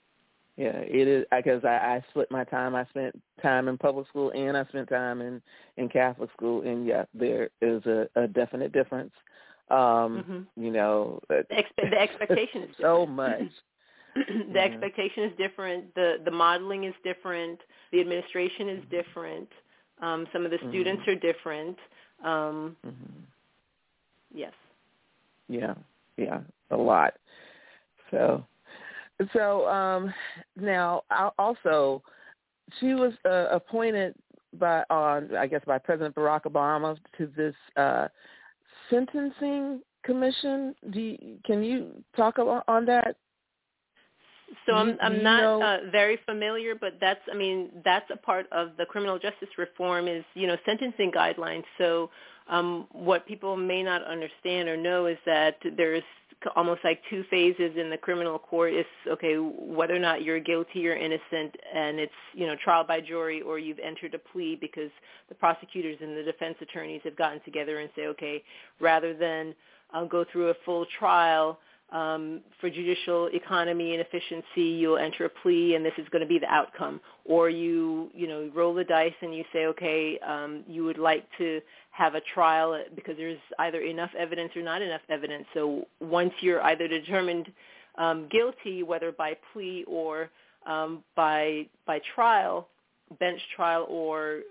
Yeah, it is, because I, I split my time. I spent time in public school and I spent time in, in Catholic school, and yeah, there is a, a definite difference. Um, mm-hmm. You know, the, expe- the expectation is so much. the yeah. expectation is different. The the modeling is different. The administration is different. Um, some of the students mm-hmm. are different. Um, mm-hmm. Yes. Yeah, yeah, a lot. So, so um, now also, she was uh, appointed by, on uh, I guess by President Barack Obama to this. Uh, Sentencing Commission. Do you, can you talk about, on that? So I'm I'm not uh, very familiar, but that's I mean that's a part of the criminal justice reform is you know sentencing guidelines. So um, what people may not understand or know is that there's almost like two phases in the criminal court. It's okay whether or not you're guilty or innocent, and it's you know trial by jury, or you've entered a plea because the prosecutors and the defense attorneys have gotten together and say, okay, rather than uh, go through a full trial um, for judicial economy and efficiency, you'll enter a plea, and this is going to be the outcome. Or you you know roll the dice and you say, okay, um, you would like to have a trial because there's either enough evidence or not enough evidence. So once you're either determined um, guilty, whether by plea or um, by by trial, bench trial or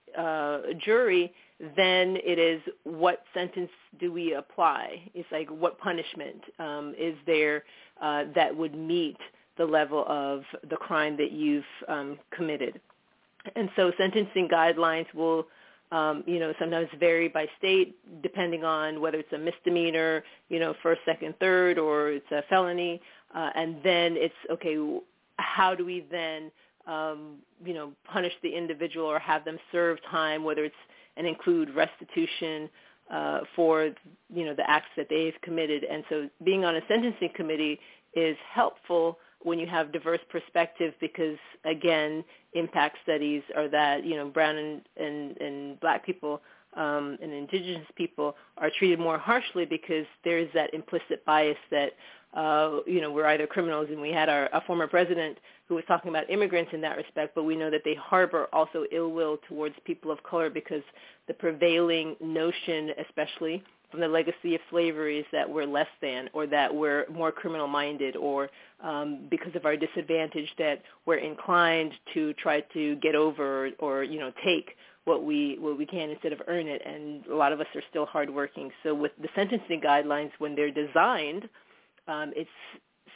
uh, jury, then it is what sentence do we apply? It's like what punishment um, is there uh, that would meet the level of the crime that you've um, committed. And so sentencing guidelines will Um, you know, sometimes vary by state depending on whether it's a misdemeanor, you know, first, second, third, or it's a felony. Uh, and then it's, okay, how do we then, um, you know, punish the individual or have them serve time, whether it's and include restitution uh, for, you know, the acts that they've committed. And so being on a sentencing committee is helpful when you have diverse perspective because, again, impact studies are that, you know, brown and, and, and black people um, and indigenous people are treated more harshly because there's that implicit bias that, uh, you know, we're either criminals, and we had our a former president who was talking about immigrants in that respect, but we know that they harbor also ill will towards people of color because the prevailing notion, especially from the legacy of slavery, is that we're less than, or that we're more criminal-minded, or um, because of our disadvantage that we're inclined to try to get over or, or you know, take what we what we can instead of earn it. And a lot of us are still hardworking. So with the sentencing guidelines, when they're designed, um, it's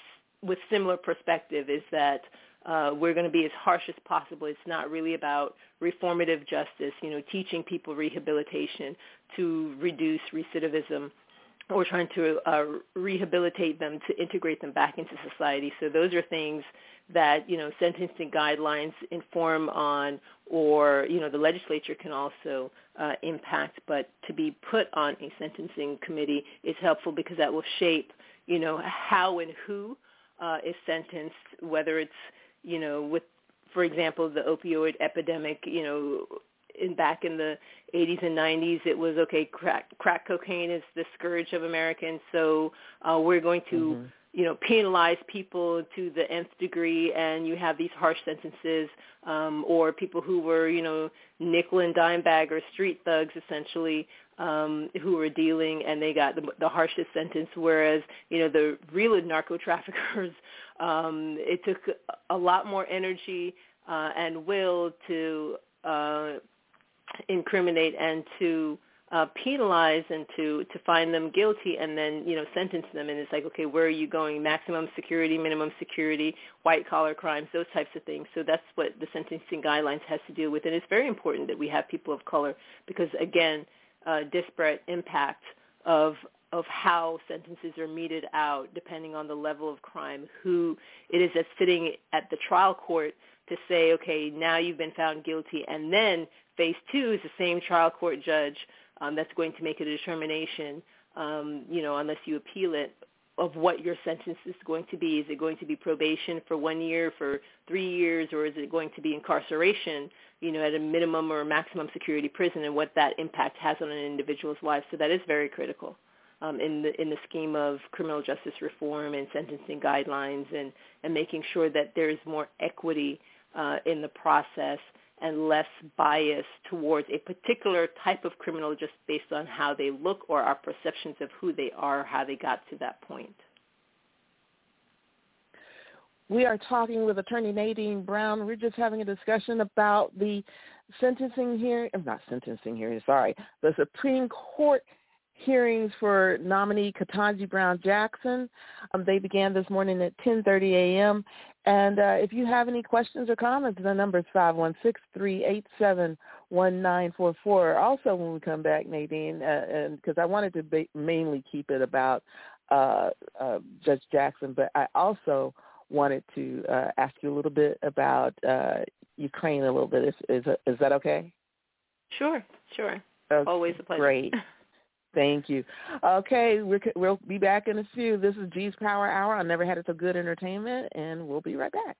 with similar perspective is that uh, we're going to be as harsh as possible. It's not really about reformative justice, you know, teaching people rehabilitation to reduce recidivism, or trying to uh, rehabilitate them to integrate them back into society. So those are things that, you know, sentencing guidelines inform on, or, you know, the legislature can also uh, impact. But to be put on a sentencing committee is helpful because that will shape, you know, how and who uh, is sentenced, whether it's, you know, with, for example, the opioid epidemic, you know, in back in the eighties and nineties, it was, okay, crack, crack cocaine is the scourge of Americans, so uh, we're going to, mm-hmm. you know, penalize people to the nth degree, and you have these harsh sentences, um, or people who were, you know, nickel and dime bag or street thugs, essentially, um, who were dealing, and they got the, the harshest sentence, whereas, you know, the real narco traffickers, um, it took a lot more energy uh, and will to uh, incriminate and to uh, penalize and to, to find them guilty and then, you know, sentence them. And it's like, okay, where are you going? Maximum security, minimum security, white-collar crimes, those types of things. So that's what the sentencing guidelines has to deal with. And it's very important that we have people of color because, again, uh, disparate impact of of how sentences are meted out depending on the level of crime, who it is that's sitting at the trial court to say, okay, now you've been found guilty, and then phase two is the same trial court judge um, that's going to make a determination, um, you know, unless you appeal it, of what your sentence is going to be. Is it going to be probation for one year, for three years, or is it going to be incarceration, you know, at a minimum or maximum security prison, and what that impact has on an individual's life? So that is very critical um, in the in the scheme of criminal justice reform and sentencing guidelines, and, and making sure that there is more equity uh, in the process and less bias towards a particular type of criminal just based on how they look or our perceptions of who they are, how they got to that point. We are talking with Attorney Nadine Brown. We're just having a discussion about the sentencing hearing, not sentencing hearing, sorry, the Supreme Court hearings for nominee Ketanji Brown Jackson. Um, they began this morning at ten thirty a.m. And uh, if you have any questions or comments, the number is five one six, three eight seven, one nine four four. Also, when we come back, Nadine, uh, and because I wanted to ba- mainly keep it about uh, uh, Judge Jackson, but I also wanted to uh, ask you a little bit about uh, Ukraine a little bit. Is, is, is that okay? Sure, sure. Okay, always a pleasure. Great. Thank you. Okay, we're, we'll be back in a few. This is G's Power Hour. I never had it so good entertainment, and we'll be right back.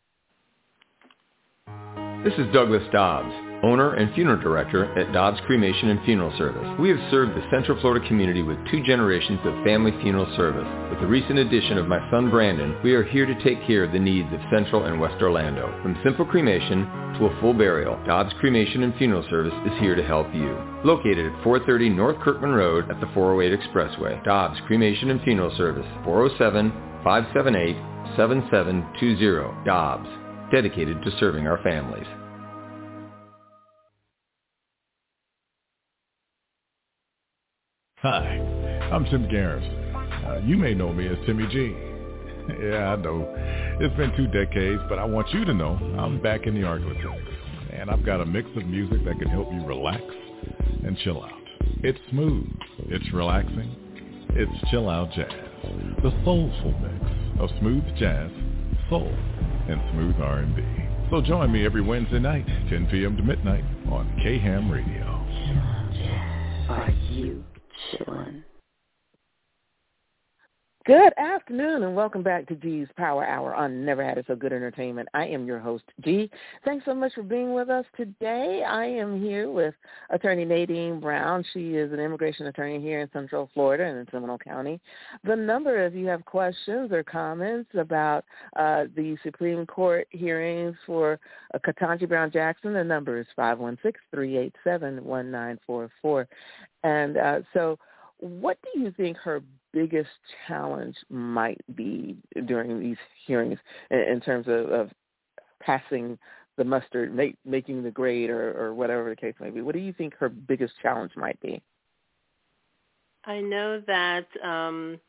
This is Douglas Dobbs, owner and funeral director at Dobbs Cremation and Funeral Service. We have served the Central Florida community with two generations of family funeral service. With the recent addition of my son Brandon, we are here to take care of the needs of Central and West Orlando. From simple cremation to a full burial, Dobbs Cremation and Funeral Service is here to help you. Located at four thirty North Kirkman Road at the four oh eight Expressway. Dobbs Cremation and Funeral Service, four oh seven, five seven eight, seven seven two zero. Dobbs, dedicated to serving our families. Hi, I'm Tim Garrison. Uh, you may know me as Timmy G. Yeah, I know. It's been two decades, but I want you to know I'm back in the Arklatex. And I've got a mix of music that can help you relax and chill out. It's smooth. It's relaxing. It's chill out jazz. The soulful mix of smooth jazz, soul, and smooth R and B. So join me every Wednesday night, ten p.m. to midnight on K-Ham Radio. Chill out jazz. Are you chillin'? Good afternoon, and welcome back to G's Power Hour on Never Had It So Good Entertainment. I am your host, G. Thanks so much for being with us today. I am here with Attorney Nadine Brown. She is an immigration attorney here in Central Florida and in Seminole County. The number, if you have questions or comments about uh, the Supreme Court hearings for uh, Ketanji Brown Jackson, the number is five one six, three eight seven, one nine four four. And uh, so what do you think her biggest challenge might be during these hearings in, in terms of, of passing the muster, make, making the grade, or, or whatever the case may be? What do you think her biggest challenge might be? I know that, um,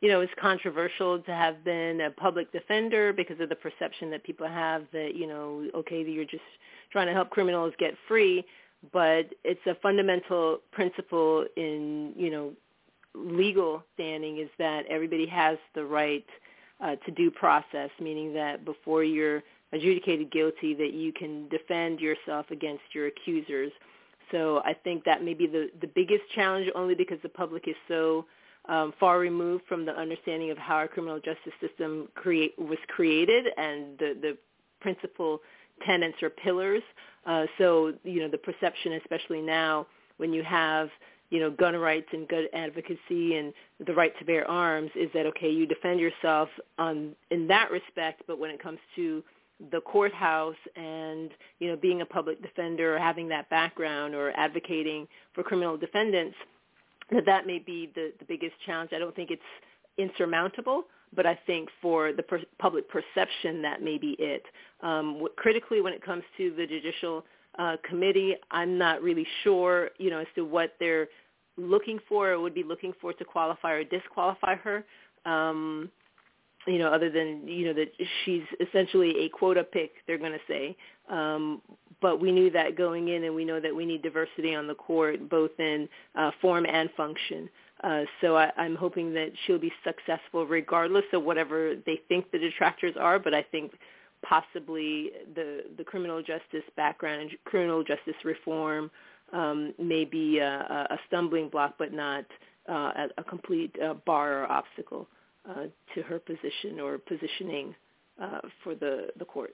you know, it's controversial to have been a public defender because of the perception that people have that, you know, okay, you're just trying to help criminals get free, but it's a fundamental principle in, you know, legal standing is that everybody has the right uh, to due process, meaning that before you're adjudicated guilty that you can defend yourself against your accusers. So I think that may be the, the biggest challenge, only because the public is so um, far removed from the understanding of how our criminal justice system create, was created and the, the principal tenets or pillars. Uh, so, you know, the perception, especially now when you have, you know, gun rights and gun advocacy and the right to bear arms, is that, okay, you defend yourself on, in that respect, but when it comes to the courthouse and, you know, being a public defender or having that background or advocating for criminal defendants, that that may be the, the biggest challenge. I don't think it's insurmountable, but I think for the per- public perception, that may be it. Um, what, critically, when it comes to the judicial uh, committee, I'm not really sure, you know, as to what they're looking for or would be looking for to qualify or disqualify her. Um, you know, other than, you know, that she's essentially a quota pick, they're going to say. Um, but we knew that going in, and we know that we need diversity on the court, both in uh, form and function. Uh, so I, I'm hoping that she'll be successful regardless of whatever they think the detractors are, but I think possibly the, the criminal justice background and criminal justice reform um, may be a, a stumbling block, but not uh, a, a complete uh, bar or obstacle Uh, to her position or positioning uh, for the, the court.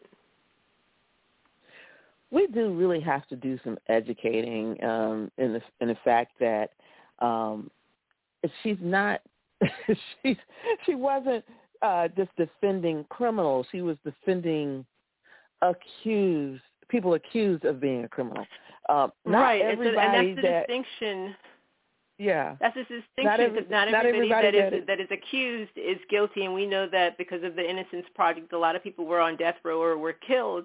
We do really have to do some educating um, in the in the fact that um, she's not she's she wasn't uh, just defending criminals. She was defending accused people accused of being a criminal. Um, not right, everybody and, so, and that's the that, distinction. Yeah, that's a distinction not, every, because not, not everybody, everybody that, that is, that is accused is guilty, and we know that because of the Innocence Project, a lot of people were on death row or were killed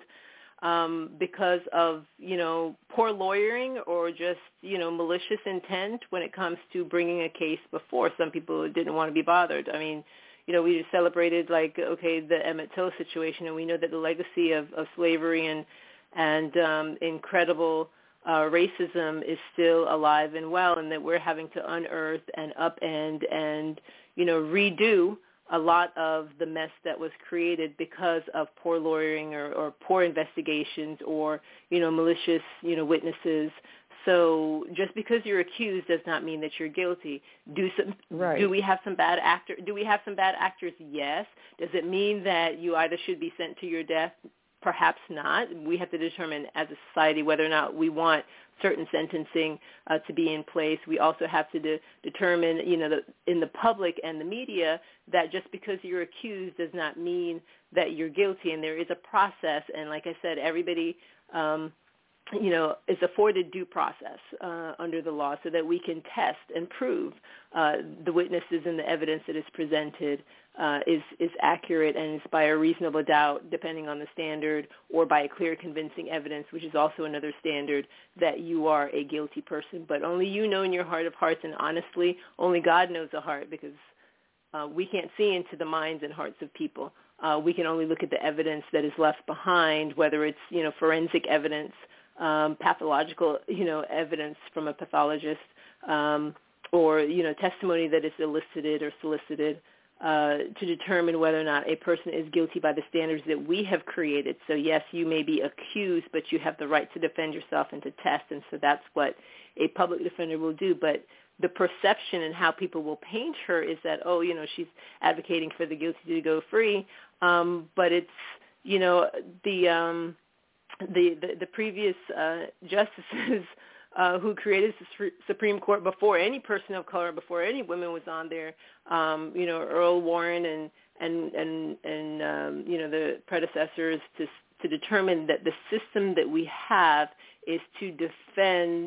um, because of, you know, poor lawyering or just, you know, malicious intent when it comes to bringing a case before. Some people didn't want to be bothered. I mean, you know, we just celebrated, like, okay, the Emmett Till situation, and we know that the legacy of, of slavery and, and um, incredible Uh, racism is still alive and well, and that we're having to unearth and upend and, you know, redo a lot of the mess that was created because of poor lawyering or, or poor investigations or, you know, malicious, you know, witnesses. So just because you're accused does not mean that you're guilty. Do some, right. do we have some bad actor? Do we have some bad actors? Yes. Does it mean that you either should be sent to your death? Perhaps not. We have to determine as a society whether or not we want certain sentencing uh, to be in place. We also have to de- determine, you know, the, in the public and the media, that just because you're accused does not mean that you're guilty. And there is a process. And like I said, everybody, um, you know, is afforded due process uh, under the law so that we can test and prove uh, the witnesses and the evidence that is presented uh, is, is accurate and is by a reasonable doubt, depending on the standard, or by a clear convincing evidence, which is also another standard, that you are a guilty person. But only you know in your heart of hearts, and honestly, only God knows the heart, because uh, we can't see into the minds and hearts of people. Uh, we can only look at the evidence that is left behind, whether it's, you know, forensic evidence, Um, pathological, you know, evidence from a pathologist, um, or, you know, testimony that is elicited or solicited uh, to determine whether or not a person is guilty by the standards that we have created. So, yes, you may be accused, but you have the right to defend yourself and to test, and so that's what a public defender will do. But the perception and how people will paint her is that, oh, you know, she's advocating for the guilty to go free, um, but it's, you know, the... Um, The, the, the previous uh, justices uh, who created the Supreme Court before any person of color, before any women was on there, um, you know, Earl Warren and and and, and um, you know, the predecessors to to determine that the system that we have is to defend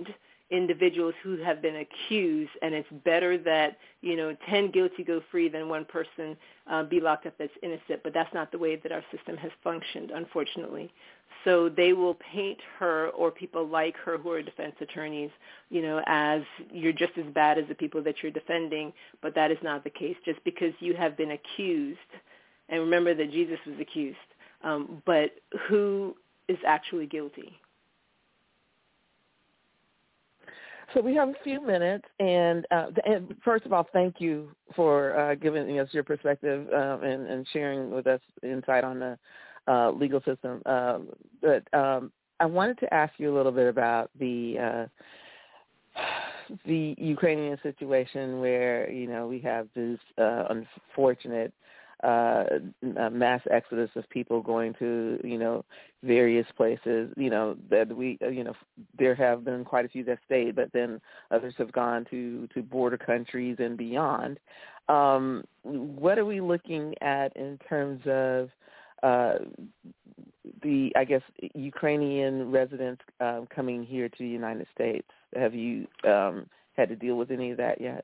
individuals who have been accused, and it's better that, you know, ten guilty go free than one person uh, be locked up that's innocent. But that's not the way that our system has functioned, unfortunately. So they will paint her or people like her who are defense attorneys, you know, as you're just as bad as the people that you're defending, but that is not the case. Just because you have been accused, and remember that Jesus was accused, um, but who is actually guilty? So we have a few minutes, and, uh, and first of all, thank you for uh, giving us your perspective um, and, and sharing with us insight on the uh, legal system. Um, but um, I wanted to ask you a little bit about the uh, the Ukrainian situation, where you know we have this uh, unfortunate uh, mass exodus of people going to, you know, various places, you know, that we, you know, there have been quite a few that stayed, but then others have gone to, to border countries and beyond. Um, what are we looking at in terms of uh, the, I guess, Ukrainian residents um, coming here to the United States? Have you um, had to deal with any of that yet?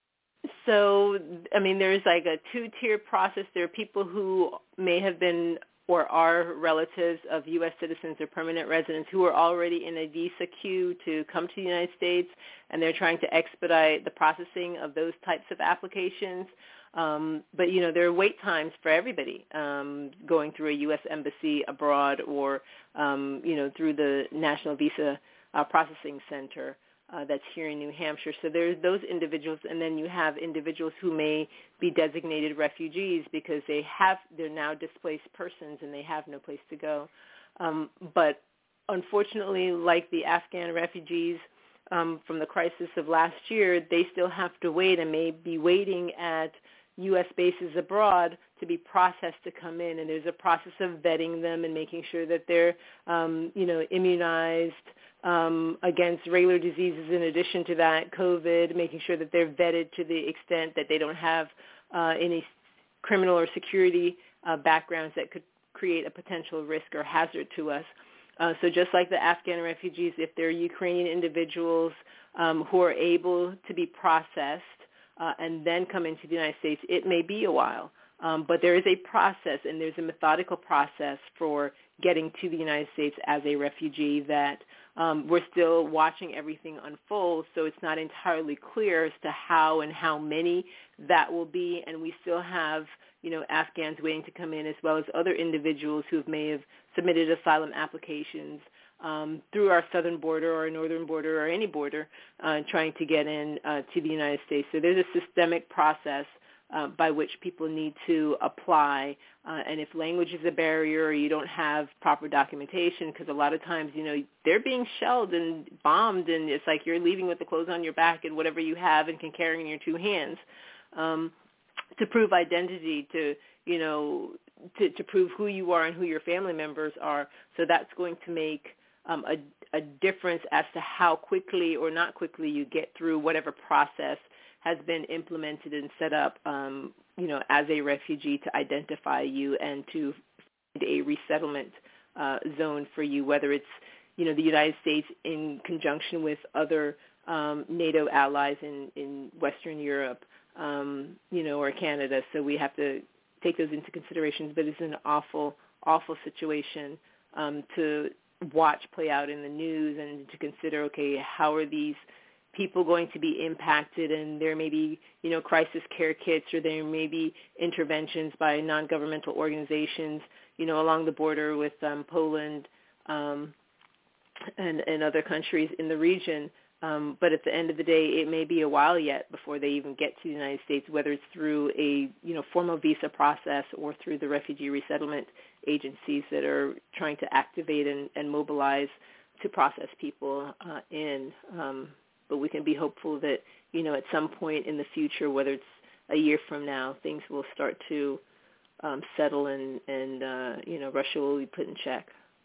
So, I mean, there's like a two-tier process. There are people who may have been or are relatives of U S citizens or permanent residents who are already in a visa queue to come to the United States, and they're trying to expedite the processing of those types of applications. Um, but, you know, there are wait times for everybody um, going through a U S embassy abroad or, um, you know, through the National Visa uh, Processing Center. Uh, that's here in New Hampshire. So there's those individuals, and then you have individuals who may be designated refugees because they have, they're now displaced persons and they have no place to go. Um, but unfortunately, like the Afghan refugees um, from the crisis of last year, they still have to wait and may be waiting at U S bases abroad to be processed to come in. And there's a process of vetting them and making sure that they're, um, you know, immunized Um, against regular diseases. In addition to that, COVID, making sure that they're vetted to the extent that they don't have uh, any criminal or security uh, backgrounds that could create a potential risk or hazard to us. Uh, so just like the Afghan refugees, if they're Ukrainian individuals um, who are able to be processed uh, and then come into the United States, it may be a while. Um, but there is a process, and there's a methodical process for getting to the United States as a refugee that um, we're still watching everything unfold, so it's not entirely clear as to how and how many that will be. And we still have, you know, Afghans waiting to come in, as well as other individuals who may have submitted asylum applications um, through our southern border or northern border or any border uh, trying to get in uh, to the United States. So there's a systemic process Uh, by which people need to apply. Uh, and if language is a barrier or you don't have proper documentation, because a lot of times, you know, they're being shelled and bombed, and it's like you're leaving with the clothes on your back and whatever you have and can carry in your two hands um, to prove identity, to, you know, to, to prove who you are and who your family members are. So that's going to make um, a, a difference as to how quickly or not quickly you get through whatever process has been implemented and set up, um, you know, as a refugee to identify you and to find a resettlement uh, zone for you, whether it's, you know, the United States in conjunction with other um, NATO allies in, in Western Europe, um, you know, or Canada. So we have to take those into consideration. But it's an awful, awful situation um, to watch play out in the news and to consider, okay, how are these people going to be impacted, and there may be, you know, crisis care kits, or there may be interventions by non-governmental organizations, you know, along the border with um, Poland um, and, and other countries in the region. Um, but at the end of the day, it may be a while yet before they even get to the United States, whether it's through a, you know, formal visa process or through the refugee resettlement agencies that are trying to activate and, and mobilize to process people uh, in. Um, But we can be hopeful that, you know, at some point in the future, whether it's a year from now, things will start to um, settle and, and uh, you know, Russia will be put in check.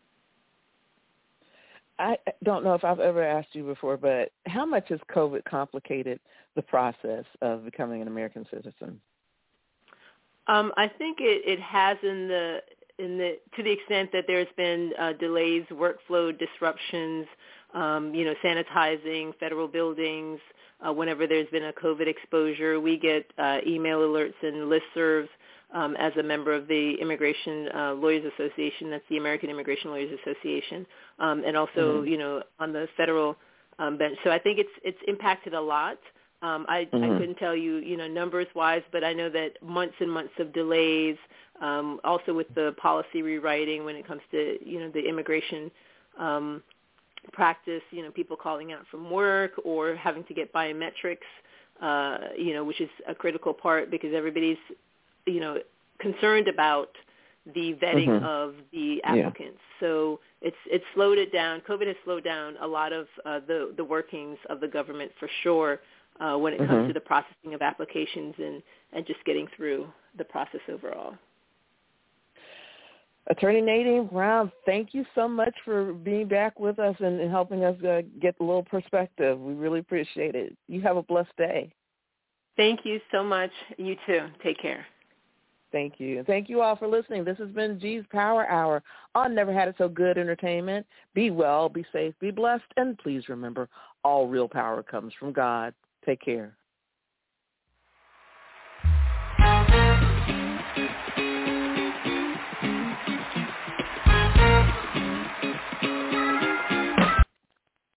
I don't know if I've ever asked you before, but how much has COVID complicated the process of becoming an American citizen? Um, I think it, it has in the in the to the extent that there's been uh, delays, workflow disruptions, um, you know, sanitizing federal buildings. Uh, whenever there's been a COVID exposure, we get uh, email alerts and listservs um, as a member of the Immigration uh, Lawyers Association. That's the American Immigration Lawyers Association, um, and also, mm-hmm. you know, on the federal um, bench. So I think it's it's impacted a lot. Um, I, mm-hmm. I couldn't tell you, you know, numbers-wise, but I know that months and months of delays, um, also with the policy rewriting when it comes to, you know, the immigration um, practice, you know, people calling out from work or having to get biometrics, uh, you know, which is a critical part because everybody's, you know, concerned about the vetting mm-hmm. of the applicants. Yeah. So it's it's slowed it down. COVID has slowed down a lot of uh, the, the workings of the government for sure. Uh, when it comes mm-hmm. to the processing of applications and, and just getting through the process overall. Attorney Nadine Brown, thank you so much for being back with us and, and helping us uh, get a little perspective. We really appreciate it. You have a blessed day. Thank you so much. You too. Take care. Thank you. Thank you all for listening. This has been G's Power Hour on Never Had It So Good Entertainment. Be well, be safe, be blessed, and please remember, all real power comes from God. Take care.